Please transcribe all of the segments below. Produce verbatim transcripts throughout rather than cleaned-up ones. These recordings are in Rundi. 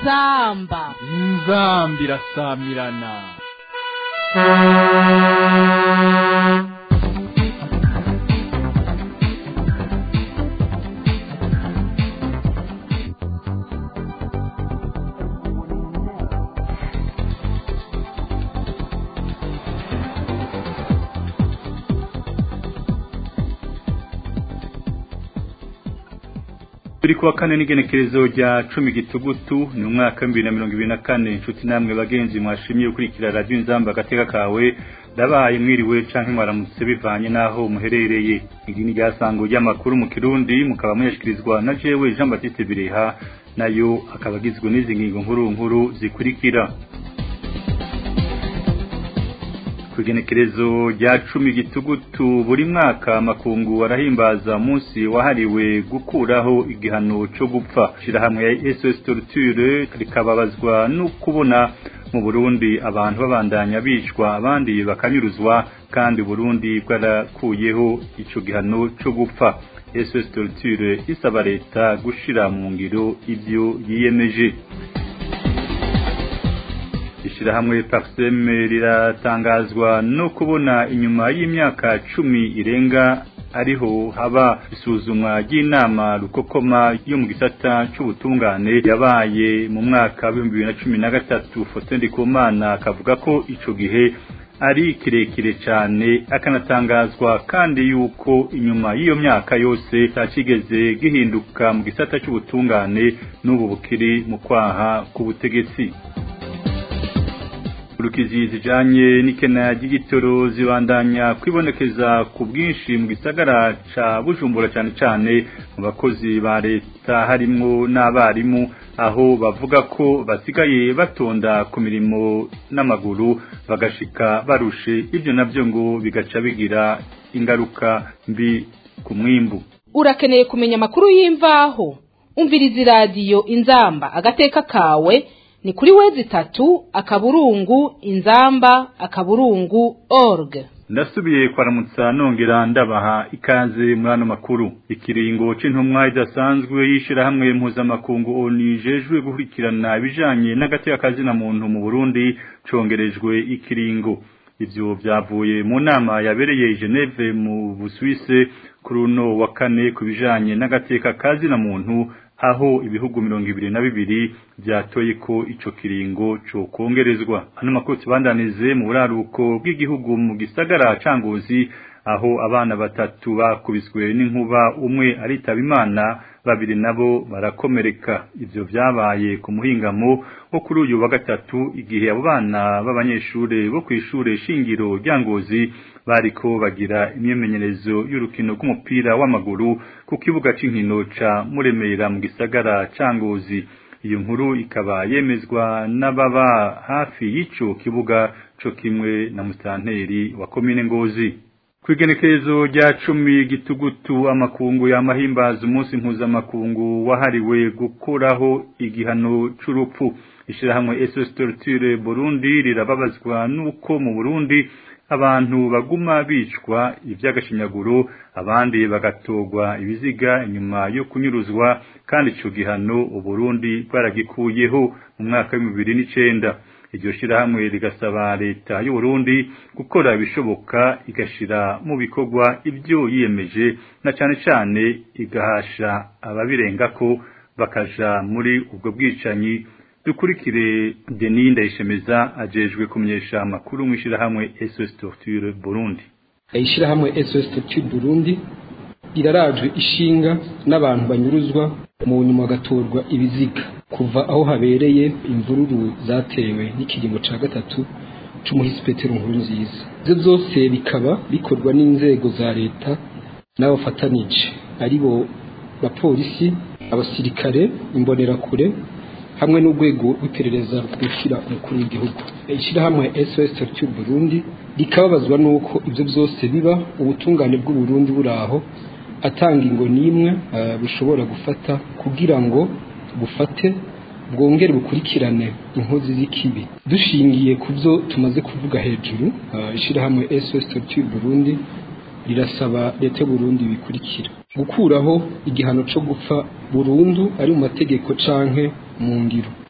inzamba inzamba irasamirana. Turi kuwa kane n'igenekerezo rya cumi gitugutu ni umwaka wa bibiri na mirongo ibiri na kane. Inshuti namwe bagenzi mwashimye gukurikira radio Inzamba agateka kawe, ndabaye mwiriwe canke mwaramutse bivanye naho muherereye. Igi ni ryasango ry'amakuru mu Kirundi mukaba muyashikirizwa na jewe Jean Baptiste Bireha, nayo akabagizwe n'izi ngingo nkuru nkuru zikurikira. Kugenekerezo rya cumi gitugutu buri mwaka makungu arahimbaza munsi wahariwe gukuraho igihano cyo gupfa. Shirahamwe ya S O S Torture rikababazwa no kubona mu Burundi abantu babandanya bicwa abandi bakanyuruzwa, kandi Burundi bwarakuyeho ico gihano cyo gupfa. S O S Torture isaba leta gushira mu ngiro ivyo yiyemeje. Ishirahamwe Parsem riratangazwa no kubona inyuma y'imyaka cumi irenga ariho haba isuzumwa ry'inama rukokoma yo mu gisata cy'ubutungane yabaye mu mwaka wa bibiri na cumi na gatatu. Faustin Ndikumana akavuga ko ico gihe ari kirekire cyane, akanatangazwa kandi yuko inyuma y'iyo myaka yose cyakigeze gihinduka mu gisata cy'ubutungane n'ubu bukiri mu kwaha ku butegetsi. Urukizi zijanye n'ikena ry'igitoro zibandanya kwibonekeza ku bwinshi mu gisagara ca Bujumbura, cyane cyane mu bakozi ba leta harimo n'abarimu, aho bavuga ko basigaye batonda ku mirimo n'amaguru bagashika barushe. Ibyo navyo ngo bigaca bigira ingaruka mbi ku mwimbu. Urakeneye kumenya amakuru y'imvaho? Umviriza radio Inzamba agateka kawe ni kuri wezi tatu akaburungu inzamba akaburungu org. Ndasubiye kwaramutsa nongera ndabaha ikaze muri ano makuru. Ikiringo c'intumwa idasanzwe yishira hamwe mpuzamakungu O N U ijejwe gukurikirana ibijanye n'agateka kazina muntu mu Burundi congerejwe ikiringo. Ivyo vyavuye mu nama yabereye i Geneve mu Busuwise kuri uno wa kane ku bijanye n'agateka kazina muntu, aho ibihugu mirongo ibiri na bibiri byatoye ko ico kiringo cyo kongerezwa. Hano makuru tubandanize mu buraruko bw'igihugu mu gisagara ca Ngozi, aho abana batatu bakubiswe n'inkuba, umwe aritaba Imana, babiri nabo barakomereka. Ivyo vyabaye ku muhingamo wo kuri uyu wa gatatu, igihe abo bana b'abanyeshure bo kw'ishure shingiro rya Ngozi bariko bagira imyemenyerezo y'urukino rw'umupira w'amaguru ku kibuga c'inkino ca Muremera mu gisagara ca Ngozi. Iyo nkuru ikaba yemezwa n'ababa hafi y'ico kibuga co kimwe na musanteri wa komine Ngozi. Kwigenekerezo rya cumi gitugutu amakungu yamahimbaza umunsi mpuzamakungu wahariwe gukuraho igihano c'urupfu. Ishirahamwe S O S Torture Burundi rirababazwa nuko mu Burundi abantu baguma bicwa ivy'agashinyaguro, abandi bagatogwa ibiziga inyuma yo kunyuruzwa, kandi ico gihano u Burundi bwaragikuyeho mu mwaka wa bibiri n'icenda. Iryo shirahamwe rigasaba leta y'u Burundi gukora ibishoboka igashira mu bikorwa ibyo yiyemeje, na cyane cyane igahasha ababirengako bakaja muri ubwo bwicanyi. Dukurikire Denis Ndayishemeza ajejwe kumenyesha amakuru mu ishirahamwe S O S Torture Burundi. Ishirahamwe S O S Torture Burundi irarajwe ishinga n'abantu banyuruzwa mu nyuma gatorwa ibiziga kuva aho habereye imvururu zatewe n'ikiringo ca gatatu c'umuhisi Petero Nkurunziza. Ivyo byose bikaba bikorwa n'inzego za leta n'abafatanije aribo bapolisi, abasirikare, imbonerakure hamwe n'urwego rw'iperereza rukurikira umukuru w'igihugu. Ishirahamwe S O S Torture Burundi rikababazwa nuko ivyo byose biba ubutungane bw'u Burundi buraho atanga ingo nimwe uh, bushobora gufata kugira ngo bufate bwongere bukurikirane inkozi z'ikibi. Dushingiye kuvyo tumaze kuvuga hejuru, uh, ishirahamwe S O S Torture Burundi rirasaba leta y'u Burundi bikurikira: gukuraho igihano cyo gupfa burundu ari mu mategeko canke mu ngiro,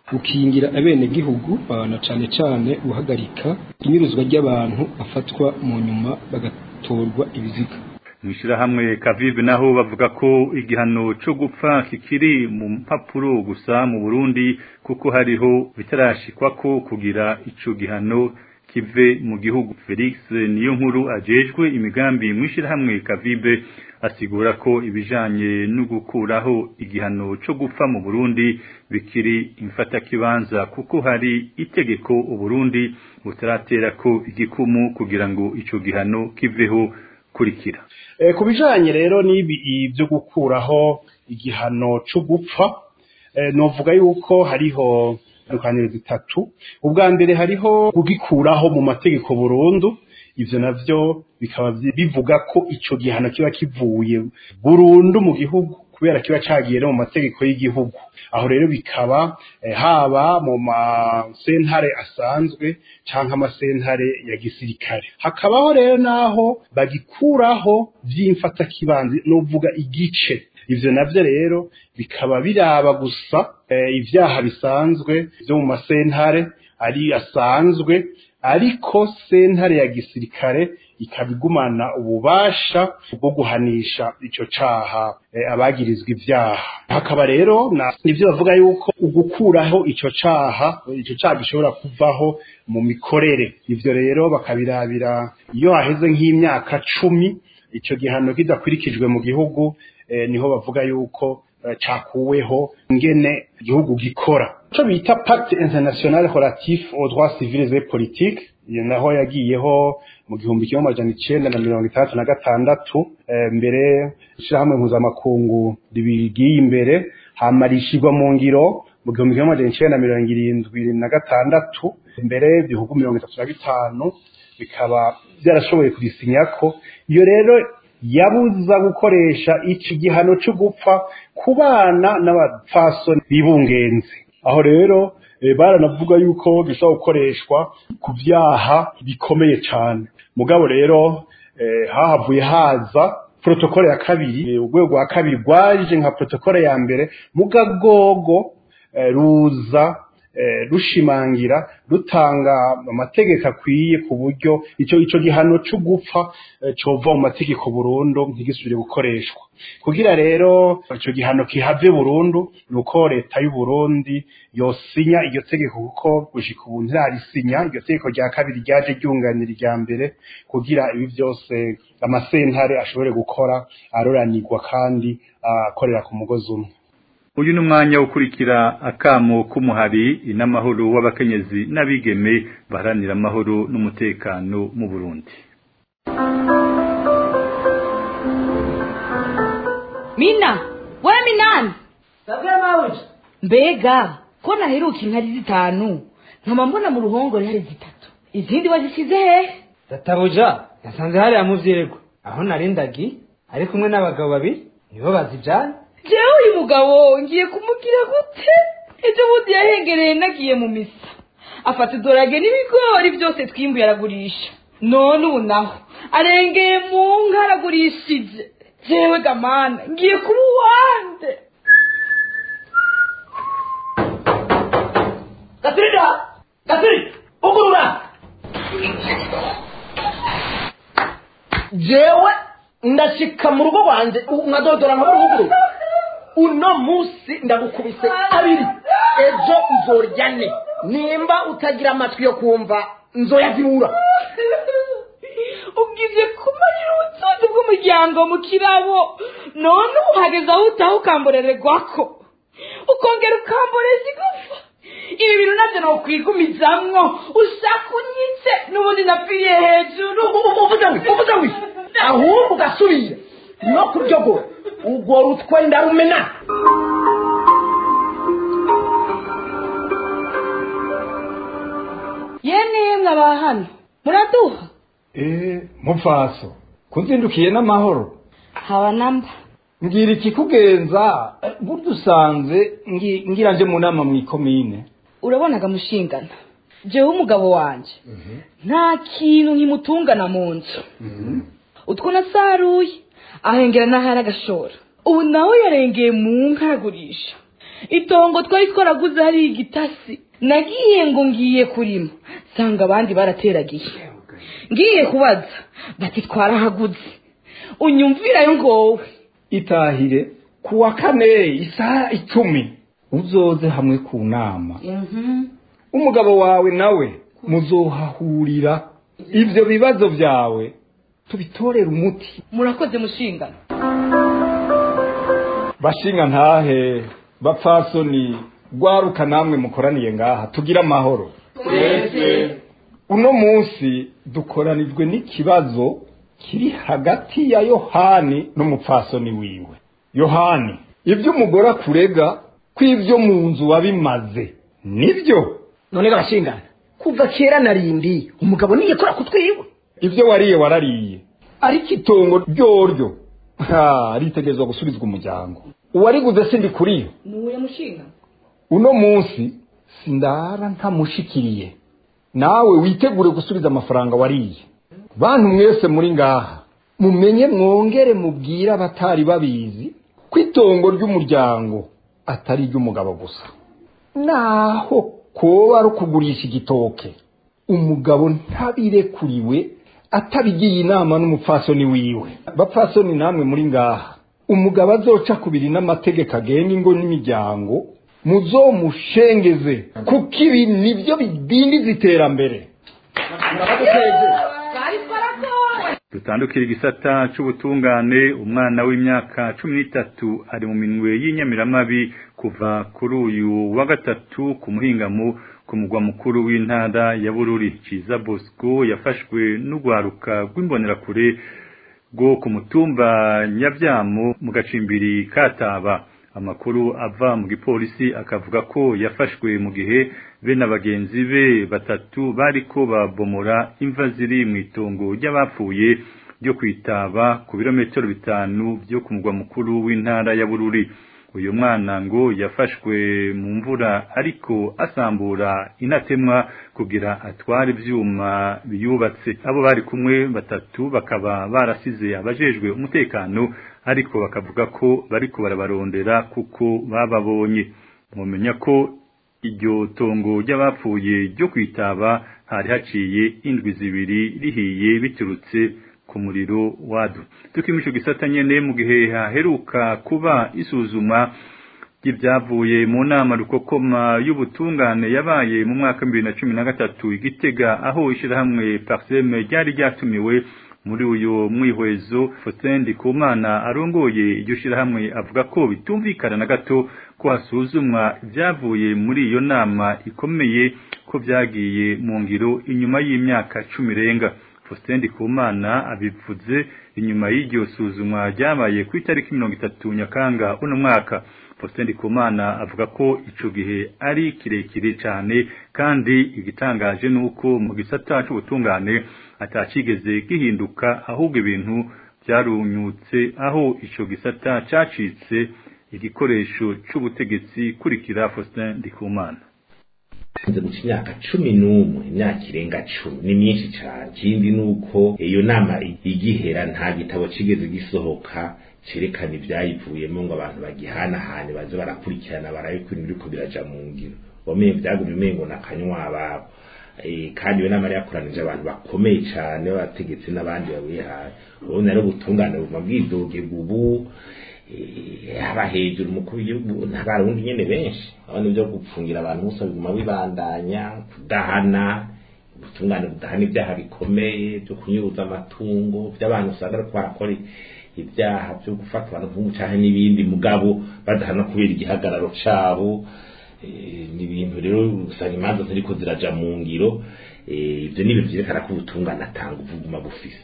gukingira abenegihugu bana cane cane guhagarika inyuruzwa ry'abantu bafatwa mu nyuma bagatorwa ibiziga. Mwishirahamwe Kavibe naho bavuga ko igihano cyo gupfa kikiri mu mpapuro gusa mu Burundi kuko hariho bitarashikwa ko kugira ico gihano kive mu gihugu. Felix niyo nkuru ajejwe imigambi mwishirahamwe Kavibe asigura ko ibijanye no gukuraho igihano cyo gupfa mu Burundi bikiri imfata kibanza kuko hari itegeko u Burundi butaratera ko igikumu kugira ngo ico gihano kiveho kurikira. E, kubijanye rero nibi byo gukuraho igihano cyo gupfa e, novuga yuko hariho dukaniro zitatu. Ubwa mbere hariho kugikuraho mu mategeko burundu, ivyo navyo bikaba bivuga ko ico gihano kiba kivuye burundu mu gihugu kubera kiba cagiye mu mategeko y'igihugu. Aho rero bikaba eh, haba mu masentare asanzwe canke amasentare ya gisirikare. Hakabaho rero naho bagikuraho vy'imfata kibanzi novuga igice. Ivyo navyo rero bikaba biraba gusa eh, ivyaha bisanzwe byo mu masentare ari asanzwe, ariko sentare ya gisirikare ikabigumana ububasha bwo guhanisha ico caha e, abagirizwa ivyaha. Hakaba rero nivyo bavuga yuko ugukuraho ico caha ico caha gishobora kuvaho mu mikorere. Ivyo rero bakabirabira iyo haheze nk'imyaka cumi ico gihano kidakurikijwe mu gihugu, e, niho bavuga yuko e, cakuweho ngene igihugu gikora. Ico bita Pacte International Relatif aux Droits Civils et Politiques, iyo naho yagiyeho mu gihumbi kimwe amajana icenda na mirongo itandatu na gatandatu, e, mbere ishirahamwe mpuzamakungu ribigiye imbere hamarishirwa mu ngiro mu gihumbi kimwe amajana icenda na mirongo irindwi na gatandatu, mbere ibihugu mirongo itatu na bitanu bikaba byarashoboye kurisinyako. Iyo rero yabuza gukoresha iki gihano cyo gupfa ku bana n'abapfasoni bibungenze. Aho rero e, baranavuga yuko gishobora gukoreshwa ku vyaha bikomeye cyane. Mugabo rero e, hahavuye haza protokole ya kabiri, urwego rwa kabiri rwaje nka protokole ya mbere mugagogo e, ruza e, rushimangira rutanga amategeko akwiye ku buryo ico ico gihano cyo gupfa e, cova mu mategeko burundu ntigisubire gukoreshwa. Kugira rero ico gihano kihave burundu nuko leta y'u Burundi yosinya iryo tegeko, kuko gushika ubu ntirarisinya iryo tegeko rya kabiri ryaje ryunganira irya mbere, kugira ibi byose amasentare ashobore gukora aroranirwa kandi akorera ku mugozi umwe. Uyu numwanya ukurikira akamo kumuhari inamahoro w'abakenyezi n'abigeme baharanira amahoro n'umutekano mu Burundi. Mina, we Minani. Sabwe mawuji. Mbega, ko naheruka inkari zitanu, nkama mbona mu ruhongore hari zitatu. Izindi wazishize he? Databuja, yasanze hari amuvyerego. Aho narindagi, ari kumwe n'abagabo babiri, nibo bazijana. Jewe uyu mugabo ngiye kumugira gute? Ejo bundi yahengereye nagiye mu misa. Afata idorage n'ibigori byose twimbuye aragurisha. None ubu naho arengeye mu nka aragurishije. Jewe gamana ngiye kuba uwande. Gaturida! Gaturi! Ugurura! Jewe ndashika mu rugo rwanje nkadodora nka ruguru. Uno musi ndagukubise abiri. Ejo uzoryane. Nimba utagira amatwi yo kumva nzoyazibura. Ugize kumarira ubutunzi bw'umuryango mu kirabo, none uhageze aho utaha ukamborererwako ukongera ukamboreza igufa. Ibi bintu navyo nokwigumizamwo, ushaka unyitse n'ubundi napfiriye hejuru. Uvuzawi, uvuzawi, ahubwo ugasubira no kuryogora ugora utwe ndarumena. Yene mwaba hano muraduha? Eh, mupfaso kuzindukiye n'amahoro. Haba namba Ngira ikikugenza budusanze ngira nje mu nama mu ikomine. Urabonaga mushingana. Jewe umugabo wanje nta kintu nkimutungana mu nzu. Utwo nasaruye ahengera n'ahari agashora. Ubu nawe yarengeye mu nka aragurisha. itongo twari twaraguze hari igitasi nagiye ngo ngiye kurima sanga abandi barateragiye ngiye kubaza bati twarahaguze unyumvirayo ngowe itahire kuwa kane isaha icumi uzoze hamwe ku nama umugabo wawe nawe muzohahurira ivyo bibazo vyawe tubitorera umuti. Murakoze mushingana. Bashinga ntahe bapfasoni gwaruka namwe mukoraniye ngaha tugira amahoro. Twese uno munsi dukoranijwe n'ikibazo kiri hagati ya Yohani n'umupfasoni wiwe. Yohani, ibyo umugore kurega kw'ivyo mu nzu wabimaze nibyo? None gabashingana kuva kera narindi umugabo niye kora kutwiwe. Ivyo wariye warariye ariko itongo ryoryo ha aritegezwa gusubizwa umuryango. Uwariguze sindi kuriyo nuye mushinga. Uno munsi sindara ntamushikiriye nawe witegure gusubiza amafaranga wariye. Bantu mwese muri ngaha mumenye mwongere mubwira abatari babizi kwitongo ry'umuryango atari ry'umugabo gusa. Naho koba ari kugurisha igitoke umugabo ntabirekuriwe atabigiye inama n'umupfasoni wiwe. Bapfasoni namwe muri ngaha umugabo azoca kubiri n'amategeko agenga ingo n'imiryango muzomushengeze kuko ibi nibyo bidindiza iterambere. Dutandukira igisata c'ubutungane. Umwana w'imyaka cumi n'itatu ari mu minwe y'inyamiramabi kuva kuri uyu wa gatatu ku muhingamo ku mugwa mukuru w'intara ya Bururi. Ciza Bosco yafashwe n'ugwaruka rw'imbonerakure go ku mutumba Nyavyamo mu gacimbiri Kataba. Amakuru ava mu gipolisi akavuga ko yafashwe mu gihe be n'abagenzi be batatu bariko babomora imva ziri mu itongo ry'abapfuye ryo kwitaba ku birometero bitanu byo ku mugwa mukuru w'intara ya Bururi. Uyu mwana ngo yafashwe mu mvura ariko asambura inatemwa kugira atware ivyuma biyubatse. Abo bari kumwe batatu bakaba barasize abajejwe umutekano ariko bakavuga ko bariko barabarondera kuko bababonye. Mumenya ko iryo tongo ry'abapfuye ryo kwitaba hari haciye indwi zibiri rihiye biturutse ku muriro wadu. Tukimisho gisata nyene mu gihe haheruka kuba isuzuma ry'ibyavuye mu nama rukokoma y'ubutungane yabaye mu mwaka bibiri na cumi na gatatu Igitega, aho ishirahamwe Parseme ryari ryatumiwe muri uyo mwihwezo. Faustin Ndikumana arongoye iryo shirahamwe avuga ko bitumvikana na gato ko hasuzumwa ibyavuye muri iyo nama ikomeye ko byagiye mu ngiro inyuma y'imyaka cumi renga. Faustin Ndikumana abivuze inyuma y'iryo suzumwa ryabaye ku itariki mirongo itatu Nyakanga uno mwaka. Faustin Ndikumana avuga ko ico gihe ari kirekire cyane kandi igitangaje nuko mu gisata c'ubutungane atacigeze gihinduka ahubwo ibintu byarunyutse, aho ico gisata cacitse igikoresho c'ubutegetsi. Kurikira Faustin Ndikumana. Nze mu myaka cumi n'umwe imyaka irenga cumi ni myinshi cyane. Kindi nuko iyo nama igihera nta gitabo cigeze gisohoka cerekana ibyayivuyemo ngo abantu bagihana hane baze barakurikirana baraye kwintu biriko biraja mu ngiro. Wamenye byagumye umengo nakanywa ababo. Eh kandi we nama yakoranije abantu bakomeye cyane bategetse n'abandi babihaye. Ubona rero gutungana mu bwidoge bubu aba hejuru mukuru y'ubu n'abarundi nyene benshi abandi byo gupfungira abantu gusa biguma bibandanya kudahana gutungana kudahana ibyaha bikomeye byo kunyuruza amatungo by'abantu usanga ko barakora ibyaha byo gufata abantu nk'umucahe n'ibindi mugabo badahana kubera igihagararo cabo. Ni ibintu rero usanga imanza ziriko ziraja mu ngiro. Ibyo ni ibintu byerekana ko ubutungane atanga uvuguma bufise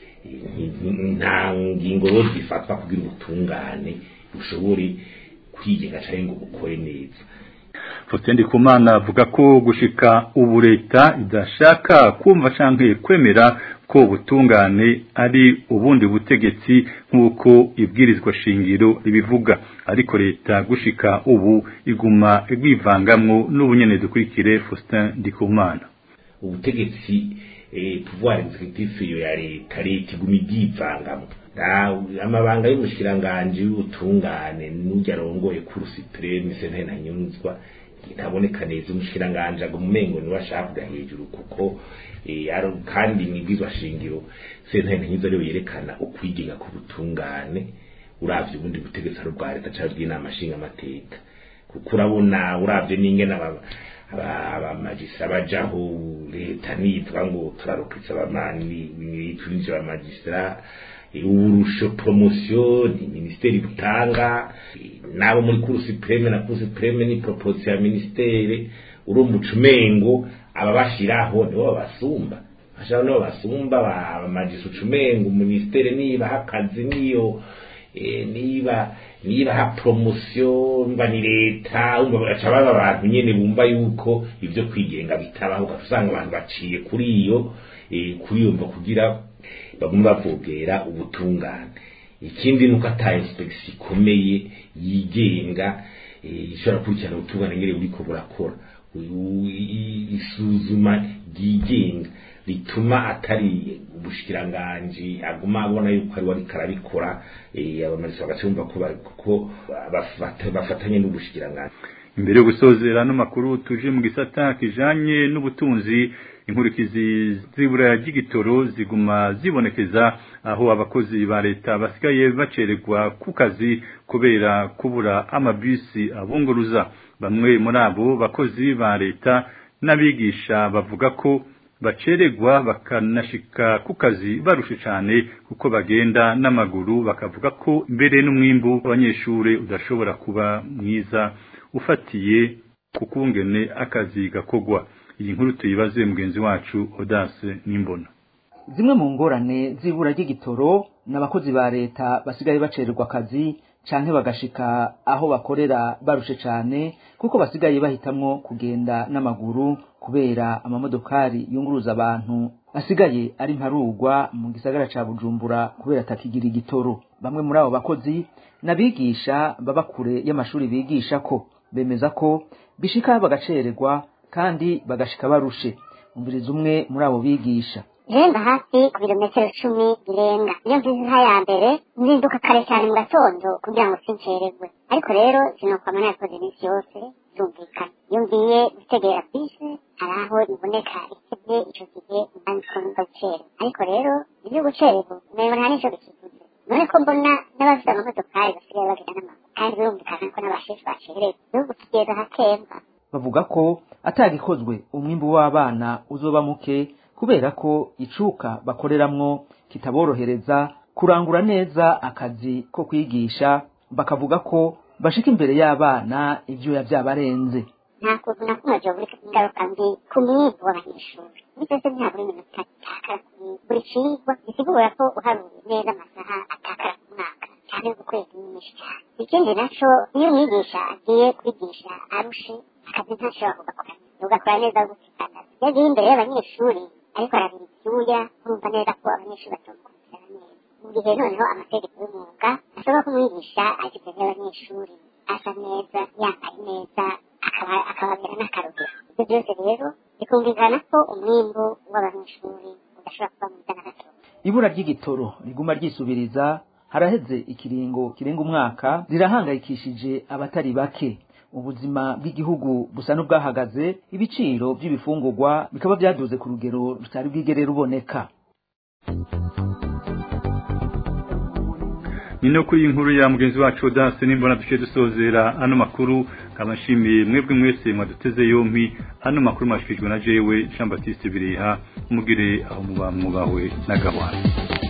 nta ngingo rero zifatwa kugira ubutungane bushobore kwigenga cyangwa ngo bukore neza. Faustin Ndikumana avuga ko gushika ubu leta idashaka kumva canke kwemera ko ubutungane ari ubundi butegetsi nk'uko ibwirizwa shingiro ribivuga, ariko leta gushika ubu iguma igwivangamwo n'ubunyene. Dukurikire Faustin Ndikumana. Ubutegetsi eh pouvoir executif yo ya leta leta iguma ibyivangamo amabanga y'umushikiranganje y'ubutungane n'ujya rongoye kuri supreme sentare na nyunzwa ntaboneka neza umushikiranganje agumengo ni washaka hejuru kuko eh aro kandi nibizwa shingiro sentare na nyunzwa rero yerekana ukwigenga ku butungane uravye ubundi butegetsi ari bwa leta cyazwi n'amashinga amateka kuko urabona uravye n'ingena abamagisa bajaho leta nitwa ngo turarukitsa abamani twinjira abamagistra urusho promotion ministeri butanga nabo muri kuru supreme na kuru supreme ni proposition ya ministeri urumva ucumengo ababashiraho nibo basumba ashaka nibo basumba abamagisa ucumengo ministeri niba hakazi niyo e niba niba ha promotion mba ni leta umva bacaba abantu nyene bumva yuko ivyo kwigenga bitabaho ugasanga abantu baciye kuri iyo e kuyumva kugira baguma bavogera ubutungane ikindi nuko ata inspection ikomeye yigenga ishobora kurikirana ubutungane ngere buriko burakora isuzuma yigenga lituma atari ubushikiranganje aguma abona yuko ari wari karabikora abamarisa bagacumva ko bafatanye n'ubushikiranganje. Imbere yo gusozera no makuru tuje mu gisata kijanye n'ubutunzi inkurikizi zibura ry'igitoro ziguma zibonekeza aho abakozi ba leta basigaye bacererwa ku kazi kubera kubura amabisi abunguruza. Bamwe muri abo bakozi ba leta n'abigisha bavuga ko bacererwa bakanashika ku kazi barushe cyane kuko bagenda n'amaguru, bakavuga ko mbere n'umwimbu abanyeshure udashobora kuba mwiza ufatiye kukungene akazi gakogwa. Iyi nkuru tuyibaze mugenzi wacu Audace Nimbona. Zimwe mu ngorane zibura ry'igitoro n'abakozi ba leta basigaye bacererwa akazi canke bagashika aho bakorera barushe cyane kuko basigaye bahitamwo kugenda n'amaguru kubera amamodokari yunguruza abantu asigaye ari mparugwa mu gisagara ca Bujumbura kubera atakigira igitoro. Bamwe muri abo bakozi nabigisha baba kure y'amashuri bigisha ko bemeza ko bishika bagacererwa kandi bagashika barushe. Umviriza umwe muri abo bigisha. Jenda hafi ku birometero cumi birenga. Iyo mvize ya mbere nzinduka kare cyane mu gatondo kugira ngo sincererwe. Ariko rero sinokwama nakoze iminsi yose zumvikana. Iyo ngiye gutegera bisi araho iboneka ikebye ico gihe ndandiko ndacere. Ariko rero ibyo gucererwa umengo nta nico bikivuze. None ko mbona n'abafite amamodokari basigaye bagenda n'amaguru kandi birumvikana ko n'abashefu bacererwa. Igihugu kigeza hakemba. Bavuga ko atagikozwe umwimbu w'abana uzoba muke kubera ko icuka bakoreramwo kitaborohereza kurangura neza akazi ko kwigisha, bakavuga ko bashika imbere y'abana ivyo yavyabarenze. Nta kuntu na kumwe buri ingaruka mbi ku mwimbu w'abanyeshuri. Bitose nta buri minota itakara buri cigwa gisigura ko uharuye neza amasaha atakara ku mwaka cyane ukwezi nyinshi cyane. Ikindi naco iyo umwigisha agiye kwigisha arushe akazi ntashobora kugakora ugakora neza gusikana yagiye imbere y'abanyeshuri ariko arabira ibyuya kumva neza ko abanyeshuri batokurikirana neza. Mu gihe noneho amategeko y'umwuga ashobora kumwigisha aje imbere y'abanyeshuri asa neza yambaye neza akababera n'akarugero. Ibyo byose rero bikumvikana ko umwimbu w'abanyeshuri udashobora kuba mwiza na gato. Ibura ry'igitoro riguma ryisubiriza haraheze ikiringo kirenga umwaka rirahangayikishije abatari bake. Ubuzima bw'igihugu busa n'ubwahagaze, ibiciro by'ibifungurwa bikaba byaduze ku rugero rutari bwigere ruboneka. Nino kuri inkuru ya mugenzi wacu Audace Nimbona duce dusozera ano makuru. Kabashimiye mwebwe mwese mwaduteze yompi. Ano makuru mashikijwe na jewe Jean Baptiste Bireha. Mugire aho muba mubawe na gahwana.